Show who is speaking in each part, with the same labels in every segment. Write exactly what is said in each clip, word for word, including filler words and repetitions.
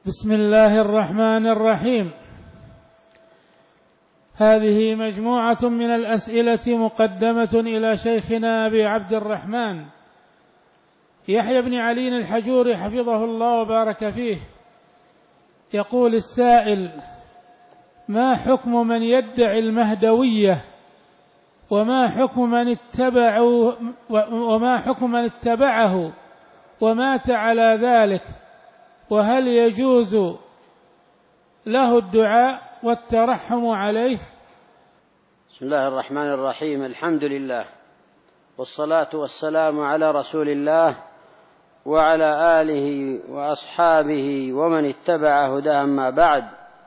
Speaker 1: بسم الله الرحمن الرحيم. هذه مجموعة من الأسئلة مقدمة إلى شيخنا أبي عبد الرحمن يحيى بن علي الحجوري حفظه الله وبارك فيه. يقول السائل: ما حكم من يدعي المهدوية وما حكم من اتبعه وما حكم من اتبعه ومات على ذلك، وهل يجوز له الدعاء والترحم عليه؟
Speaker 2: بسم الله الرحمن الرحيم. الحمد لله والصلاة والسلام على رسول الله وعلى آله وأصحابه ومن اتبع هداه. أما بعد،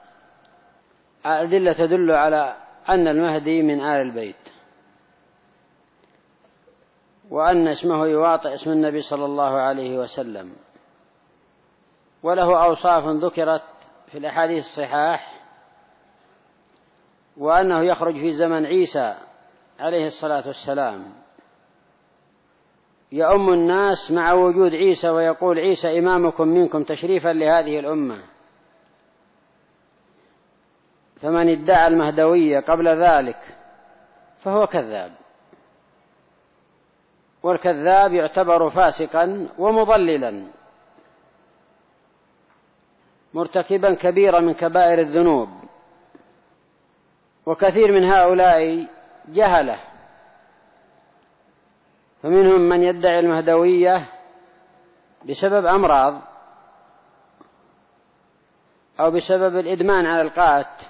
Speaker 2: أدلة تدل على أن المهدي من آل البيت، وأن اسمه يواطئ اسم النبي صلى الله عليه وسلم، وله أوصاف ذكرت في الأحاديث الصحاح، وأنه يخرج في زمن عيسى عليه الصلاة والسلام، يؤم الناس مع وجود عيسى، ويقول عيسى إمامكم منكم تشريفا لهذه الأمة. فمن ادعى المهدوية قبل ذلك فهو كذاب، والكذاب يعتبر فاسقا ومضللا مرتكبا كبيرا من كبائر الذنوب. وكثير من هؤلاء جهله، فمنهم من يدعي المهدوية بسبب أمراض أو بسبب الإدمان على القات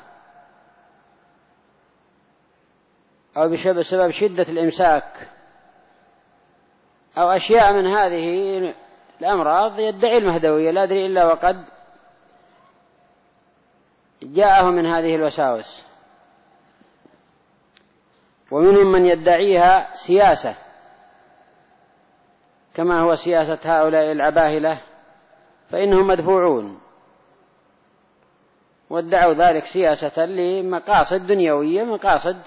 Speaker 2: أو بسبب شدة الإمساك أو أشياء من هذه الأمراض يدعي المهدوية، لا أدري إلا وقد جاءه من هذه الوساوس. ومنهم من يدعيها سياسة، كما هو سياسة هؤلاء العباهلة، فإنهم مدفوعون وادعوا ذلك سياسة لمقاصد دنيوية، مقاصد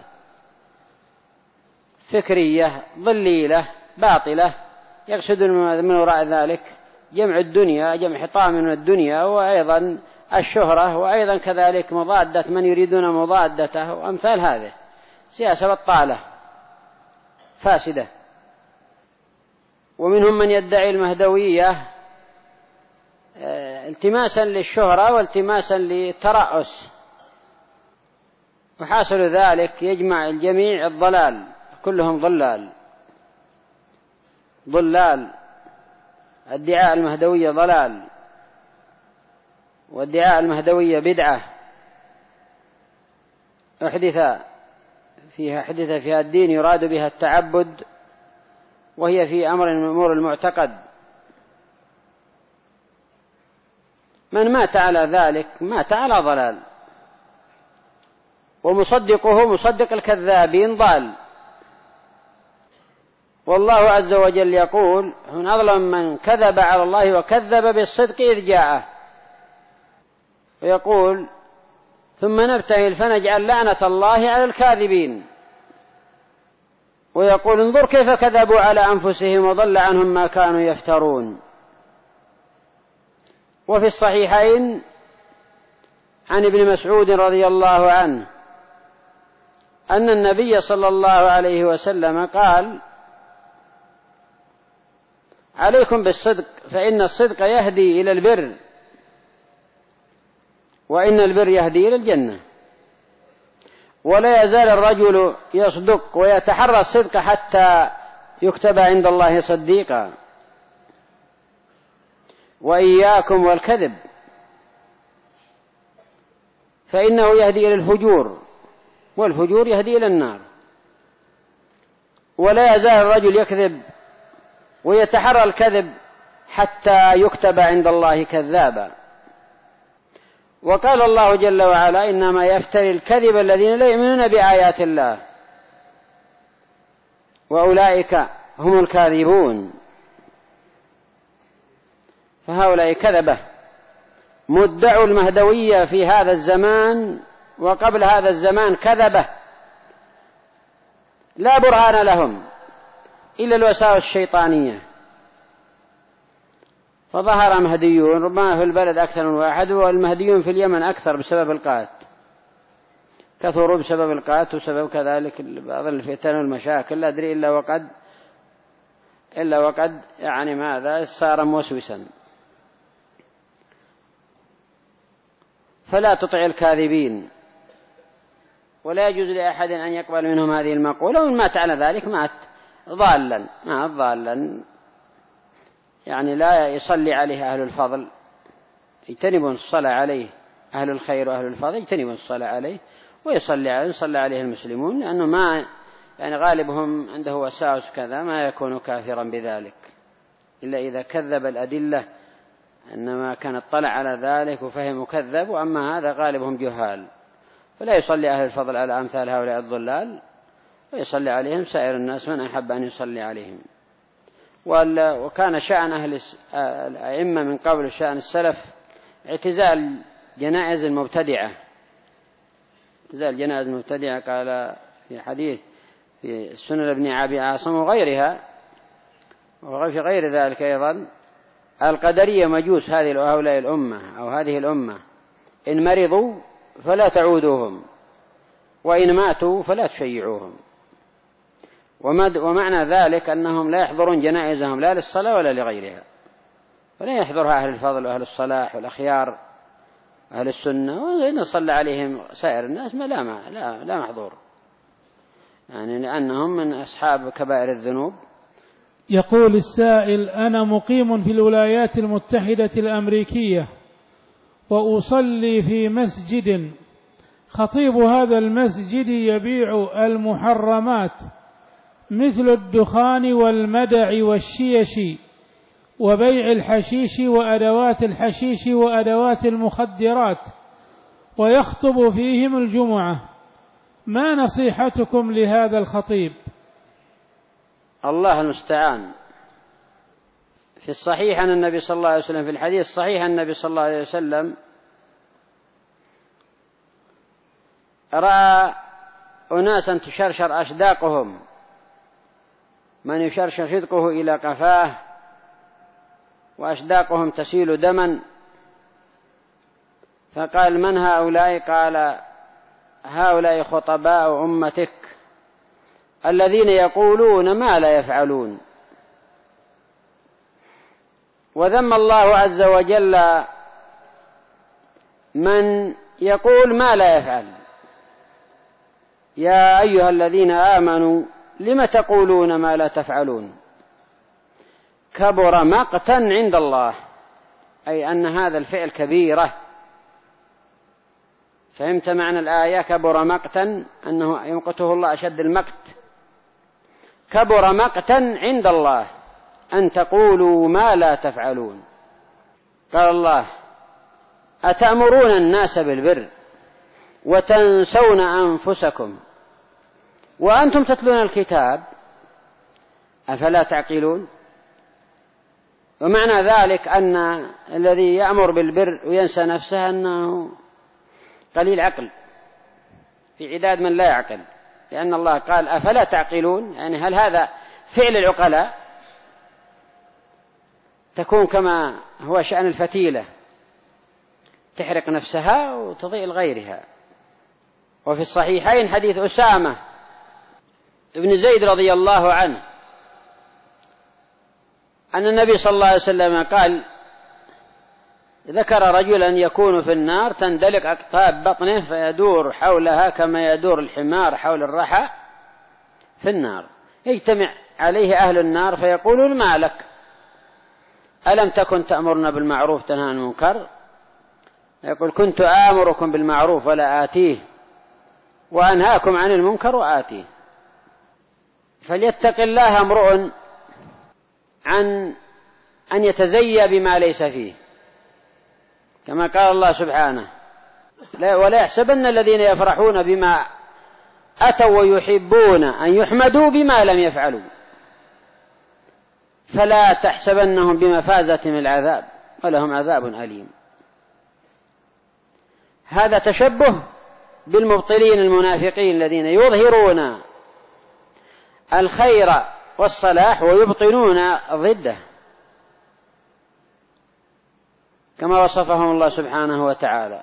Speaker 2: فكرية ضليلة باطلة، يقصدون من وراء ذلك جمع الدنيا، جمع حطام من الدنيا، وأيضا الشهرة، وأيضا كذلك مضادة من يريدون مضادته، وأمثال هذه سياسة بطالة فاسدة. ومنهم من يدعي المهدوية التماسا للشهرة والتماسا للترأس، وحاصل ذلك يجمع الجميع الضلال، كلهم ضلال ضلال. ادعاء المهدوية ضلال، وادعاء المهدوية بدعة أحدث فيها حدث فيها الدين يراد بها التعبد، وهي في أمر من أمور المعتقد. من مات على ذلك مات على ضلال، ومصدقه مصدق الكذابين ضال. والله عز وجل يقول: من أظلم من كذب على الله وكذب بالصدق إذ جاءه. ويقول: ثم نبتهل فنجعل لعنة الله على الكاذبين. ويقول: انظر كيف كذبوا على أنفسهم وضل عنهم ما كانوا يفترون. وفي الصحيحين عن ابن مسعود رضي الله عنه أن النبي صلى الله عليه وسلم قال: عليكم بالصدق، فإن الصدق يهدي إلى البر، وإن البر يهدي إلى الجنة. ولا يزال الرجل يصدق ويتحرى الصدق حتى يكتب عند الله صديقا. وإياكم والكذب، فإنه يهدي إلى الفجور، والفجور يهدي إلى النار. ولا يزال الرجل يكذب ويتحرى الكذب حتى يكتب عند الله كذابا. وقال الله جل وعلا: إنما يفتري الكذب الذين لا يؤمنون بآيات الله، وأولئك هم الكاذبون. فهؤلاء كذبة مدعوا المهدوية في هذا الزمان وقبل هذا الزمان، كذبة لا برهان لهم إلا الوساوس الشيطانية. فظهر مهديون ربما في البلد أكثر من واحد، والمهديون في اليمن أكثر بسبب القات، كثروا بسبب القات وسبب كذلك بعض الفتن والمشاكل، لا أدري إلا وقد إلا وقد يعني ماذا صار موسوسا. فلا تطع الكاذبين، ولا يجوز لأحد أن يقبل منهم هذه المقولة، ومن مات على ذلك مات ضالا مات ضالا يعني لا يصلي عليه أهل الفضل، يجتنبون الصلاة عليه أهل الخير وأهل الفضل، يجتنبون الصلاة عليه ويصلي عليه يصلي عليه المسلمون، لأنه ما يعني غالبهم عنده وساوس كذا، ما يكون كافرا بذلك إلا إذا كذب الأدلة، إنما كان اطلع على ذلك وفهم وكذب، وأما هذا غالبهم جهال. فلا يصلي أهل الفضل على أمثال هؤلاء الضلال، ويصلي عليهم سائر الناس من أحب أن يصلي عليهم. وكان شأن أهل الأئمة من قبل شأن السلف اعتزال جنائز المبتدعة، اعتزال جنائز المبتدعة. قال في حديث في سنن ابن أبي عاصم وغيرها وفي غير ذلك أيضا: القدرية مجوس هذه هؤلاء الأمة أو هذه الأمة، إن مرضوا فلا تعودوهم، وإن ماتوا فلا تشيعوهم. ومعنى ذلك أنهم لا يحضرون جنائزهم لا للصلاة ولا لغيرها، ولا يحضرها أهل الفضل وأهل الصلاح والأخيار أهل السنة، وإن صلى عليهم سائر الناس ما لا, ما لا, لا محضور، يعني لأنهم من أصحاب كبائر الذنوب.
Speaker 1: يقول السائل: أنا مقيم في الولايات المتحدة الأمريكية، وأصلي في مسجد، خطيب هذا المسجد يبيع المحرمات مثل الدخان والمدع والشيش وبيع الحشيش وأدوات الحشيش وأدوات المخدرات، ويخطب فيهم الجمعة، ما نصيحتكم لهذا الخطيب؟
Speaker 2: الله المستعان. في الصحيح عن النبي صلى الله عليه وسلم، في الحديث الصحيح عن النبي صلى الله عليه وسلم: رأى أناسا تشرشر أشداقهم، من يشرشر شدقه إلى قفاه وأشداقهم تسيل دما، فقال: من هؤلاء؟ قال: هؤلاء خطباء أمتك الذين يقولون ما لا يفعلون. وذم الله عز وجل من يقول ما لا يفعل: يا أيها الذين آمنوا لم تقولون ما لا تفعلون، كبر مقتا عند الله، أي أن هذا الفعل كبيرة. فهمت معنى الآية؟ كبر مقتا أنه يمقته الله أشد المقت، كبر مقتا عند الله أن تقولوا ما لا تفعلون. قال الله: أتأمرون الناس بالبر وتنسون أنفسكم وأنتم تتلون الكتاب أفلا تعقلون. ومعنى ذلك أن الذي يأمر بالبر وينسى نفسه أنه قليل عقل، في عداد من لا يعقل، لأن الله قال أفلا تعقلون، يعني هل هذا فعل العقلاء؟ تكون كما هو شأن الفتيلة، تحرق نفسها وتضيء لغيرها. وفي الصحيحين حديث أسامة ابن زيد رضي الله عنه أن النبي صلى الله عليه وسلم قال: ذكر رجلا يكون في النار تندلق أقطاب بطنه فيدور حولها كما يدور الحمار حول الرحى في النار، يجتمع عليه أهل النار فيقولون: ما لك؟ ألم تكن تأمرنا بالمعروف تنهى عن المنكر؟ يقول: كنت آمركم بالمعروف ولا آتيه، وأنهاكم عن المنكر وآتيه. فليتق الله امرؤ عن أن يتزيى بما ليس فيه، كما قال الله سبحانه: ولا يحسبن الذين يفرحون بما أتوا ويحبون أن يحمدوا بما لم يفعلوا، فلا تحسبنهم بمفازة من العذاب ولهم عذاب أليم. هذا تشبه بالمبطلين المنافقين الذين يظهرون الخير والصلاح ويبطنون ضده. كما وصفهم الله سبحانه وتعالى.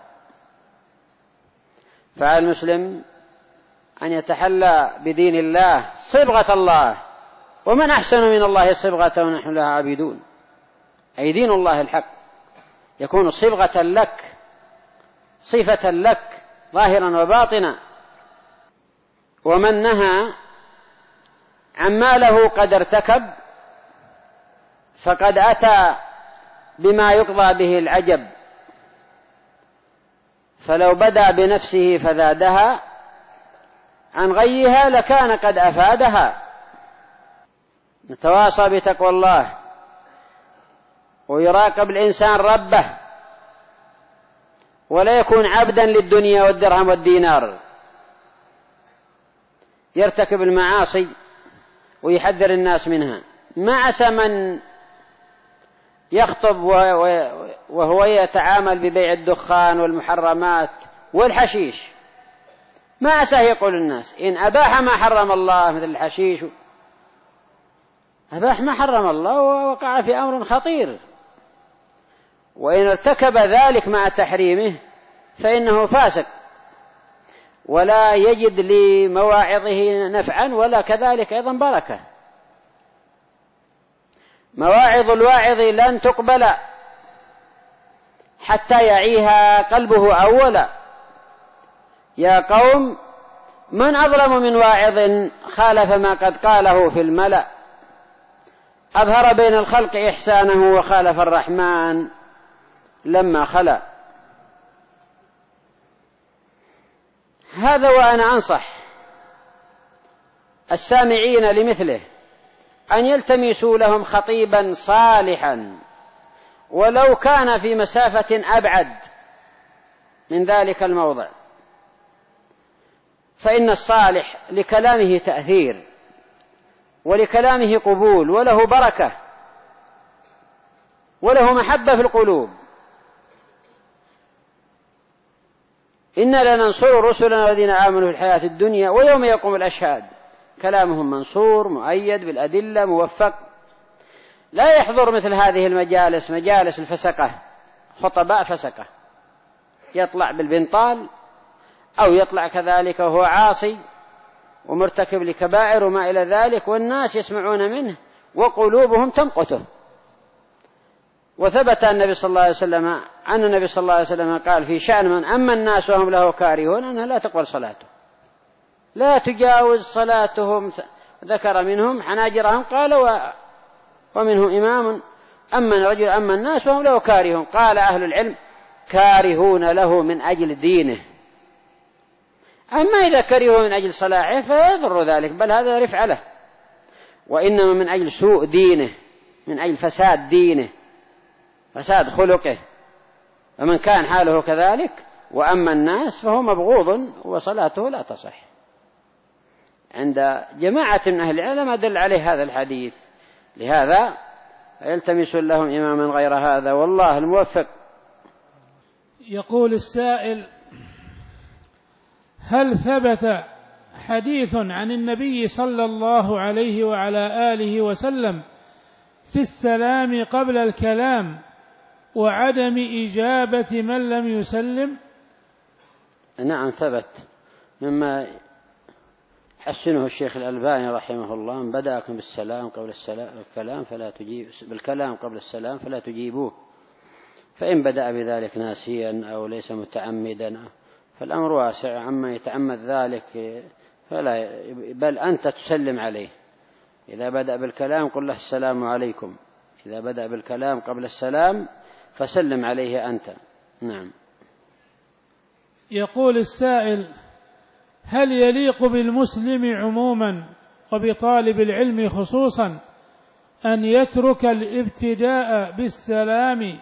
Speaker 2: فعلى المسلم أن يتحلى بدين الله صبغة الله، ومن أحسن من الله صبغة ونحن لها عابدون، أي دين الله الحق يكون صبغة لك، صفة لك ظاهرا وباطنا. ومن نهى عما له قد ارتكب فقد أتى بما يقضى به العجب، فلو بدأ بنفسه فزادها عن غيها لكان قد أفادها. نتواصى بتقوى الله، ويراقب الإنسان ربه، ولا يكون عبدا للدنيا والدرهم والدينار، يرتكب المعاصي ويحذر الناس منها. ما عسى من يخطب وهو يتعامل ببيع الدخان والمحرمات والحشيش، ما عسى يقول الناس إن أباح ما حرم الله، مثل الحشيش أباح ما حرم الله ووقع في أمر خطير، وإن ارتكب ذلك مع تحريمه فإنه فاسق، ولا يجد لمواعظه نفعا ولا كذلك أيضا بركة. مواعظ الواعظ لن تقبل حتى يعيها قلبه أولا. يا قوم من أظلم من واعظ خالف ما قد قاله في الملأ، أظهر بين الخلق إحسانه وخالف الرحمن لما خلا. هذا وأنا أنصح السامعين لمثله أن يلتمسوا لهم خطيبا صالحا، ولو كان في مسافة أبعد من ذلك الموضع، فإن الصالح لكلامه تأثير ولكلامه قبول وله بركة وله محبة في القلوب. إنا لننصر رسلنا الذين آمنوا في الحياة الدنيا ويوم يقوم الأشهاد. كلامهم منصور مؤيد بالأدلة موفق. لا يحضر مثل هذه المجالس مجالس الفسقة، خطباء فسقة، يطلع بالبنطال أو يطلع كذلك وهو عاصي ومرتكب لكبائر وما إلى ذلك، والناس يسمعون منه وقلوبهم تمقته. وثبت النبي صلى الله عليه وسلم أن النبي صلى الله عليه وسلم قال في شأن من أما الناس وهم له كارهون أنها لا تقبل صلاته، لا تجاوز صلاتهم. ذكر منهم حناجرهم، قال ومنهم إمام أما رجل أما الناس وهم له كارهون. قال أهل العلم كارهون له من أجل دينه، أما إذا كرهوا من أجل صلاحه فيضر ذلك، بل هذا رفع له، وإنما من أجل سوء دينه، من أجل فساد دينه فساد خلقه. ومن كان حاله كذلك وأما الناس فهو مبغوض وصلاته لا تصح. عند جماعة من أهل العلم دل عليه هذا الحديث، لهذا يلتمس لهم إماما غير هذا، والله الموفق.
Speaker 1: يقول السائل: هل ثبت حديث عن النبي صلى الله عليه وعلى آله وسلم في السلام قبل الكلام وعدم إجابة من لم يسلم؟
Speaker 2: نعم ثبت، مما حسنه الشيخ الألباني رحمه الله: من بدأكم بالسلام قبل السلام الكلام فلا تجيب بالكلام قبل السلام فلا تجيبوه، فإن بدأ بذلك ناسيا أو ليس متعمدا فالأمر واسع. عما يتعمد ذلك فلا، بل أنت تسلم عليه. إذا بدأ بالكلام قل له السلام عليكم، إذا بدأ بالكلام قبل السلام فسلم عليه أنت. نعم.
Speaker 1: يقول السائل: هل يليق بالمسلم عموما وبطالب العلم خصوصا أن يترك الابتداء بالسلام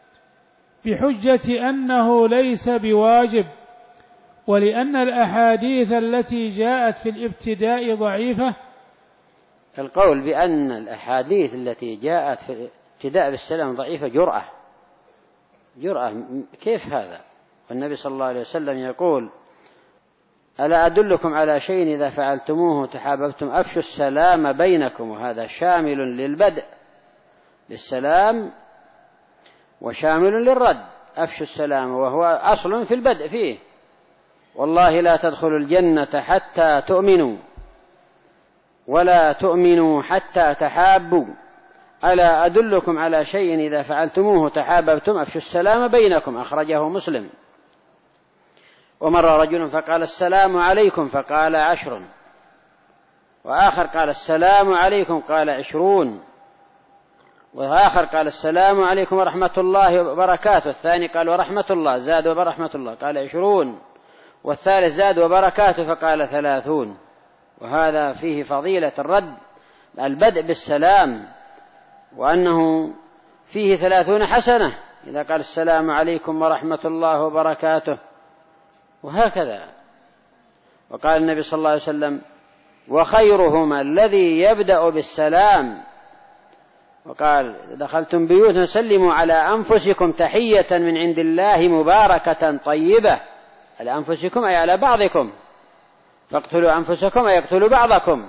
Speaker 1: بحجة أنه ليس بواجب، ولأن الأحاديث التي جاءت في الابتداء ضعيفة؟
Speaker 2: القول بأن الأحاديث التي جاءت في الابتداء بالسلام ضعيفة جرأة جرأة كيف هذا؟ والنبي صلى الله عليه وسلم يقول: ألا أدلكم على شيء إذا فعلتموه تحاببتم أفشوا السلام بينكم. وهذا شامل للبدء بالسلام وشامل للرد. أفشوا السلام وهو أصل في البدء فيه. والله لا تدخلوا الجنة حتى تؤمنوا ولا تؤمنوا حتى تحابوا ألا أدلكم على شيء إذا فعلتموه تحاببتم أفشوا السلام بينكم. أخرجه مسلم. ومر رجل فقال السلام عليكم فقال عشر، وآخر قال السلام عليكم قال عشرون، وآخر قال السلام عليكم ورحمة الله وبركاته، الثاني قال ورحمة الله زاد وبرحمة الله قال عشرون، والثالث زاد وبركاته فقال ثلاثون. وهذا فيه فضيلة الرد البدء بالسلام، وأنه فيه ثلاثون حسنة إذا قال السلام عليكم ورحمة الله وبركاته. وهكذا. وقال النبي صلى الله عليه وسلم وخيرهما الذي يبدأ بالسلام. وقال دخلتم بيوتا سلموا على أنفسكم تحية من عند الله مباركة طيبة. على أنفسكم أي على بعضكم، فاقتلوا أنفسكم أي يقتلوا بعضكم.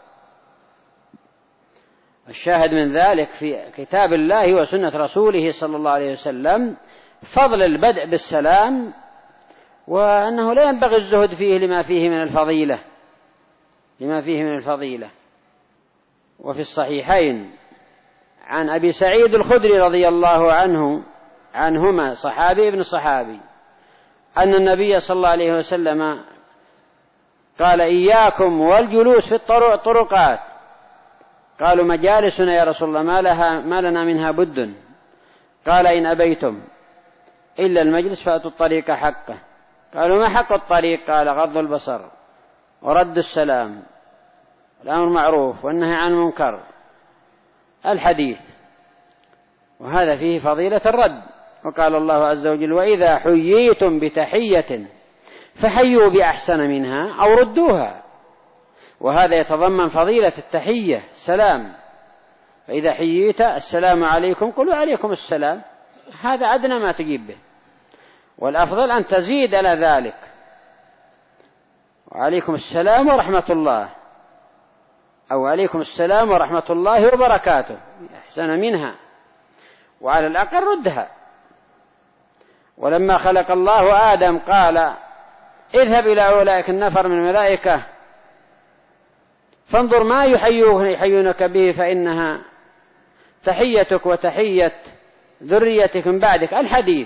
Speaker 2: الشاهد من ذلك في كتاب الله وسنة رسوله صلى الله عليه وسلم فضل البدء بالسلام، وأنه لا ينبغي الزهد فيه لما فيه من الفضيلة لما فيه من الفضيلة. وفي الصحيحين عن أبي سعيد الخدري رضي الله عنه عنهما صحابي ابن صحابي أن النبي صلى الله عليه وسلم قال إياكم والجلوس في الطرقات. قالوا مجالسنا يا رسول الله ما, لها ما لنا منها بد. قال إن أبيتم إلا المجلس فأتوا الطريق حقه. قالوا ما حق الطريق؟ قال غض البصر ورد السلام والأمر معروف والنهي عن المنكر الحديث. وهذا فيه فضيلة الرد. وقال الله عز وجل وإذا حييتم بتحية فحيوا بأحسن منها أو ردوها. وهذا يتضمن فضيلة التحية السلام. فإذا حييت السلام عليكم قلوا عليكم السلام، هذا أدنى ما تجيب به، والأفضل أن تزيد على ذلك وعليكم السلام ورحمة الله أو عليكم السلام ورحمة الله وبركاته أحسن منها، وعلى الأقل ردها. ولما خلق الله آدم قال اذهب إلى أولئك النفر من الملائكة فانظر ما يحيونك به فإنها تحيتك وتحية ذريتك من بعدك الحديث.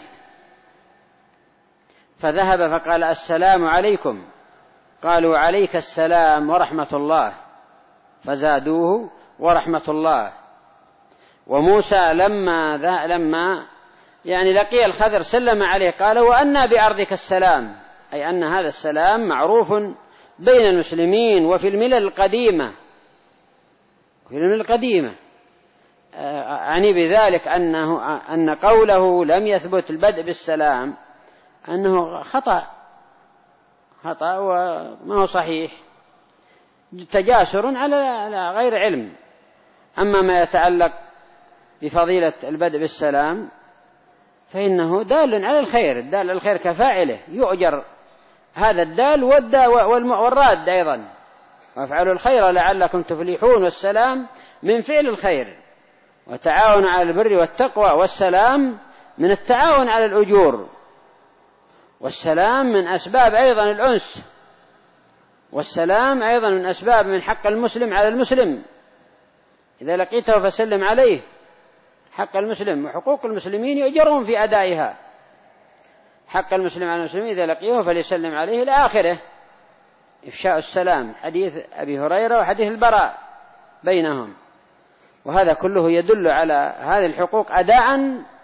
Speaker 2: فذهب فقال السلام عليكم. قالوا عليك السلام ورحمة الله، فزادوه ورحمة الله. وموسى لما ذا لما يعني لقي الخضر سلم عليه قال وأنا بأرضك السلام، أي أن هذا السلام معروف بين المسلمين وفي الملل القديمة في الملل القديمة أعني بذلك أنه أن قوله لم يثبت البدء بالسلام أنه خطأ خطأ وما هو صحيح، تجاسر على غير علم. أما ما يتعلق بفضيلة البدء بالسلام فإنه دال على الخير، الدال على الخير كفاعله يؤجر هذا الدال والراد أيضا. وافعلوا الخير لعلكم تفلحون، والسلام من فعل الخير، وتعاون على البر والتقوى، والسلام من التعاون على الأجور، والسلام من أسباب أيضا الأنس، والسلام أيضا من أسباب من حق المسلم على المسلم إذا لقيته فسلم عليه. حق المسلم وحقوق المسلمين يؤجرهم في أدائها. حق المسلم على المسلمين إذا لقيه فليسلم عليه إلى آخره. إفشاء السلام حديث أبي هريرة وحديث البراء بينهم. وهذا كله يدل على هذه الحقوق أداء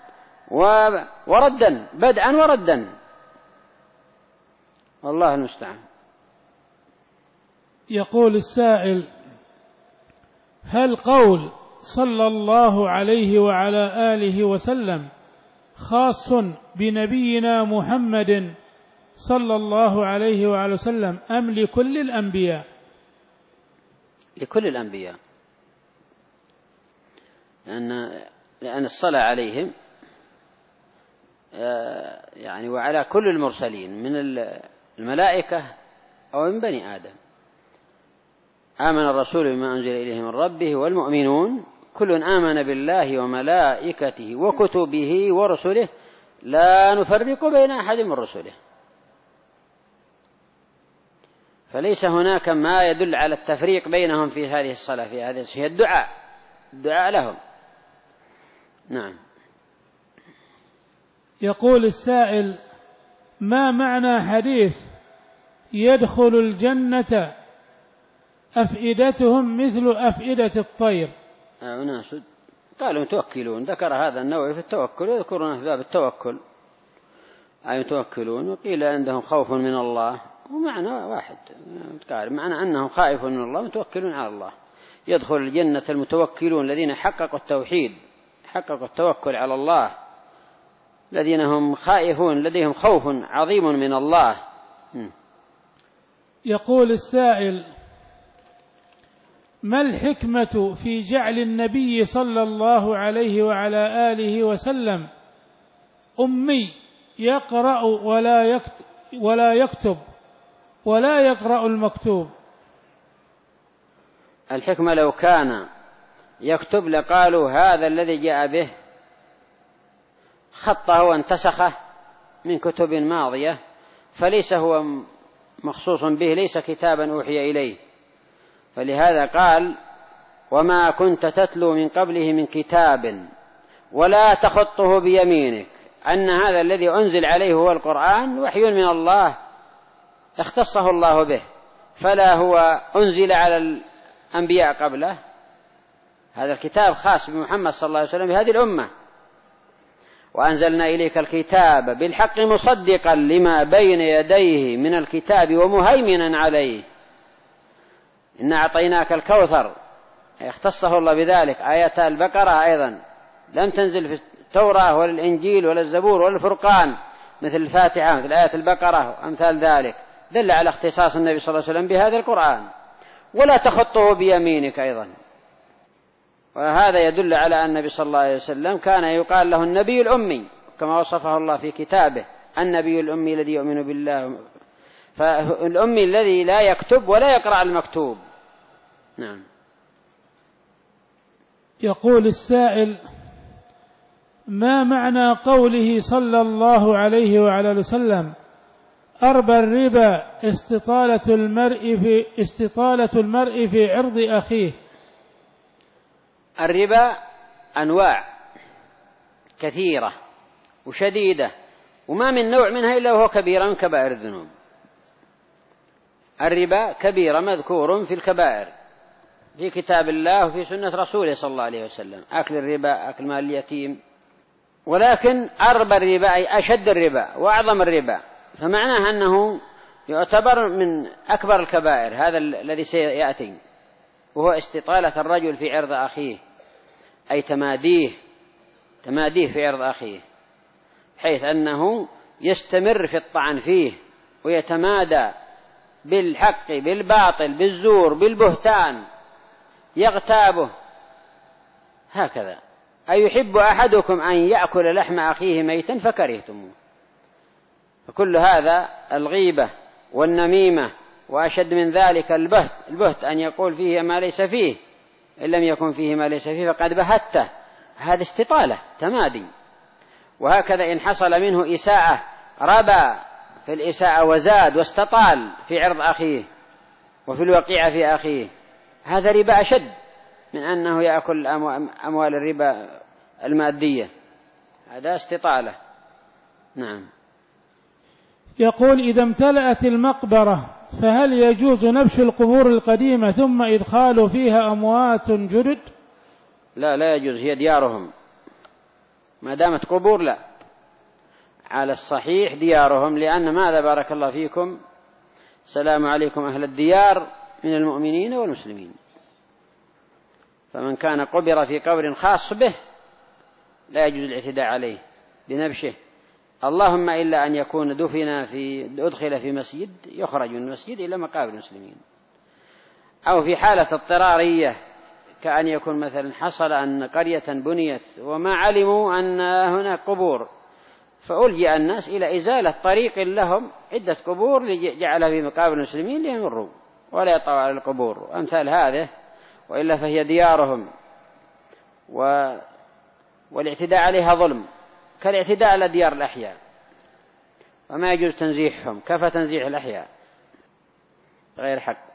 Speaker 2: وردا، بدءا وردا، والله المستعان.
Speaker 1: يقول السائل هل قول صلى الله عليه وعلى آله وسلم خاص بنبينا محمد صلى الله عليه وعلى وسلم أم لكل الأنبياء؟
Speaker 2: لكل الأنبياء، لأن لأن الصلاة عليهم يعني وعلى كل المرسلين من الملائكة أو من بني آدم. آمن الرسول بما أنزل إليه من ربه والمؤمنون كل آمن بالله وملائكته وكتبه ورسله لا نفرق بين أحد من رسله. فليس هناك ما يدل على التفريق بينهم في هذه الصلاة، في هذه هي الدعاء الدعاء لهم. نعم.
Speaker 1: يقول السائل: ما معنى حديث يدخل الجنة أفئدتهم مثل أفئدة الطير؟
Speaker 2: أناس قالوا يتوكلون، ذكر هذا النوع في التوكل، ويذكرون في باب التوكل أي يتوكلون، وقيل عندهم خوف من الله، ومعنى واحد، قال معنى أنهم خائفون من الله متوكلون على الله. يدخل الجنة المتوكلون الذين حققوا التوحيد، حققوا التوكل على الله، الذين هم خائفون لديهم خوف عظيم من الله.
Speaker 1: يقول السائل: ما الحكمة في جعل النبي صلى الله عليه وعلى آله وسلم أمي يقرأ ولا يكتب ولا يكتب ولا يقرأ المكتوب؟
Speaker 2: الحكمة لو كان يكتب لقالوا هذا الذي جاء به خطه وانتسخه من كتب ماضية، فليس هو مخصوص به، ليس كتابا أوحي إليه. فلهذا قال: وما كنت تتلو من قبله من كتاب ولا تخطه بيمينك، أن هذا الذي أنزل عليه هو القرآن وحي من الله اختصه الله به، فلا هو أنزل على الأنبياء قبله. هذا الكتاب خاص بمحمد صلى الله عليه وسلم بهذه الأمة. وأنزلنا إليك الكتاب بالحق مصدقا لما بين يديه من الكتاب ومهيمنا عليه، إنا أعطيناك الكوثر، اختصه الله بذلك. آيات البقرة أيضا لم تنزل في التوراة ولا الإنجيل ولا الزبور ولا الفرقان مثل الفاتحة مثل آيات البقرة وأمثال ذلك، دل على اختصاص النبي صلى الله عليه وسلم بهذا القرآن. ولا تخطه بيمينك أيضا، وهذا يدل على أن النبي صلى الله عليه وسلم كان يقال له النبي الأمي كما وصفه الله في كتابه، النبي الأمي الذي يؤمن بالله، فالأمي الذي لا يكتب ولا يقرأ المكتوب. نعم.
Speaker 1: يقول السائل: ما معنى قوله صلى الله عليه وعلى وسلم: أربى الربا استطالة المرء في استطالة المرء في عرض أخيه؟
Speaker 2: الربا أنواع كثيرة وشديدة، وما من نوع منها إلا وهو كبيرة من كبائر الذنوب. الربا كبيرة مذكور في الكبائر في كتاب الله وفي سنة رسوله صلى الله عليه وسلم، أكل الربا، أكل مال اليتيم. ولكن أربى الربا أي أشد الربا وأعظم الربا، فمعناه أنه يعتبر من أكبر الكبائر، هذا الذي سيأتي، وهو استطالة الرجل في عرض أخيه، أي تماديه تماديه في عرض أخيه، حيث أنه يستمر في الطعن فيه ويتمادى بالحق بالباطل بالزور بالبهتان، يغتابه هكذا. أيحب أحدكم أن يأكل لحم أخيه ميتا فكرهتموه؟ فكل هذا الغيبة والنميمة، وأشد من ذلك البهت البهت أن يقول فيه ما ليس فيه، إن لم يكن فيه ما ليس فيه فقد بهته، هذا استطالة تمادي. وهكذا إن حصل منه إساءة ربى في الإساءة وزاد واستطال في عرض أخيه وفي الوقيعة في أخيه، هذا ربا أشد من أنه يأكل أموال الربا المادية، هذا استطالة. نعم.
Speaker 1: يقول: إذا امتلأت المقبرة فهل يجوز نبش القبور القديمة ثم إدخال فيها أموات جدد؟
Speaker 2: لا لا يجوز، هي ديارهم ما دامت قبور، لا، على الصحيح ديارهم، لأن ماذا بارك الله فيكم السلام عليكم أهل الديار من المؤمنين والمسلمين، فمن كان قبر في قبر خاص به لا يجوز الاعتداء عليه بنبشه، اللهم إلا أن يكون دفن في أدخل في مسجد يخرج من المسجد إلى مقابر المسلمين، أو في حالة اضطرارية كأن يكون مثلا حصل أن قرية بنيت وما علموا أن هناك قبور، فألجأ الناس إلى إزالة طريق لهم عدة قبور لجعلها في مقابر المسلمين ليمروا ولا يطلعوا على القبور وأمثال هذه، وإلا فهي ديارهم و... والاعتداء عليها ظلم، كالاعتداء على ديار الأحياء، وما يجوز تنزيحهم، كفى تنزيح الأحياء غير حق.